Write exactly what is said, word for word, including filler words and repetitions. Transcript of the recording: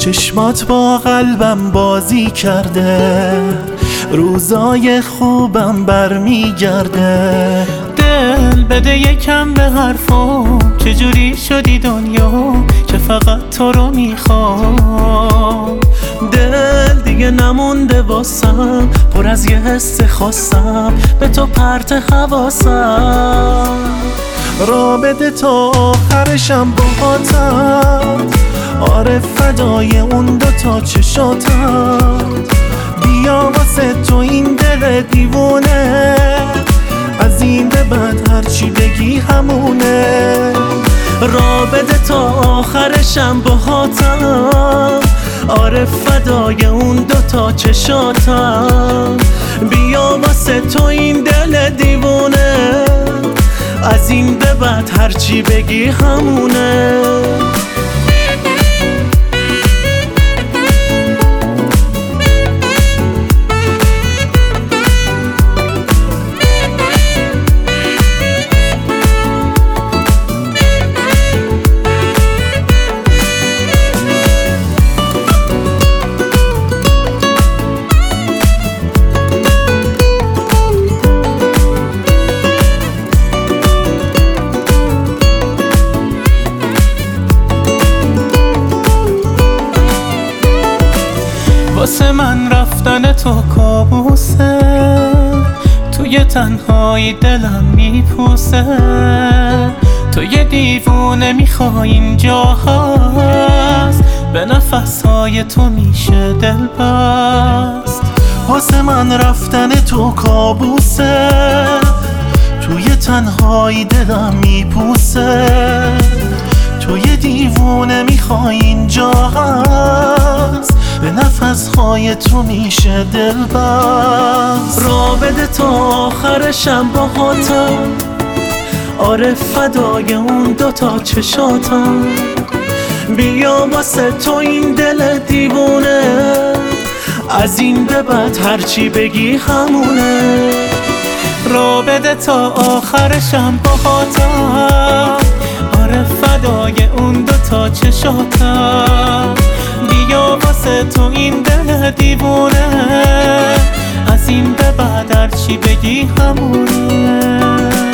چشمات با قلبم بازی کرده، روزای خوبم برمیگرده. دل بده یکم به حرفم، چجوری شدی دنیا که فقط تو رو میخوام. دل دیگه نمونده واسم، پر از یه حس خاصم، به تو پرت حواسم. را بده تا آخرشم باهاتم، آره فدای اون دوتا چشاتم. بیا واسه تو این دل دیوونه، از این به بعد هرچی بگی همونه. را بده تا آخرشم باهاتم، آره فدای اون دوتا چشاتم. بیا واسه تو این دل دیوونه، از این به بعد هرچی بگی همونه. واسه من رفتن تو کابوسه، توی تنهایی دلم میپوسه. تو یه دیوونه میخوای اینجا هست، به نفسهای تو میشه دل بست. واسه من رفتن تو کابوسه، توی تنهایی دلم میپوسه. تو یه دیوونه میخوای اینجا هست، به نفسهای تو میشه دل بست. را بده تا آخرشم باهاتم، آره فدای اون دوتا چشاتم. بیا واسه تو این دل دیوونه، از این به بعد هرچی بگی همونه. را بده تا آخرشم باهاتم، آره فدای اون دوتا چشاتم. بیا واسه تو این دل دیوونه، از این به بعد هرچی بگی همونه.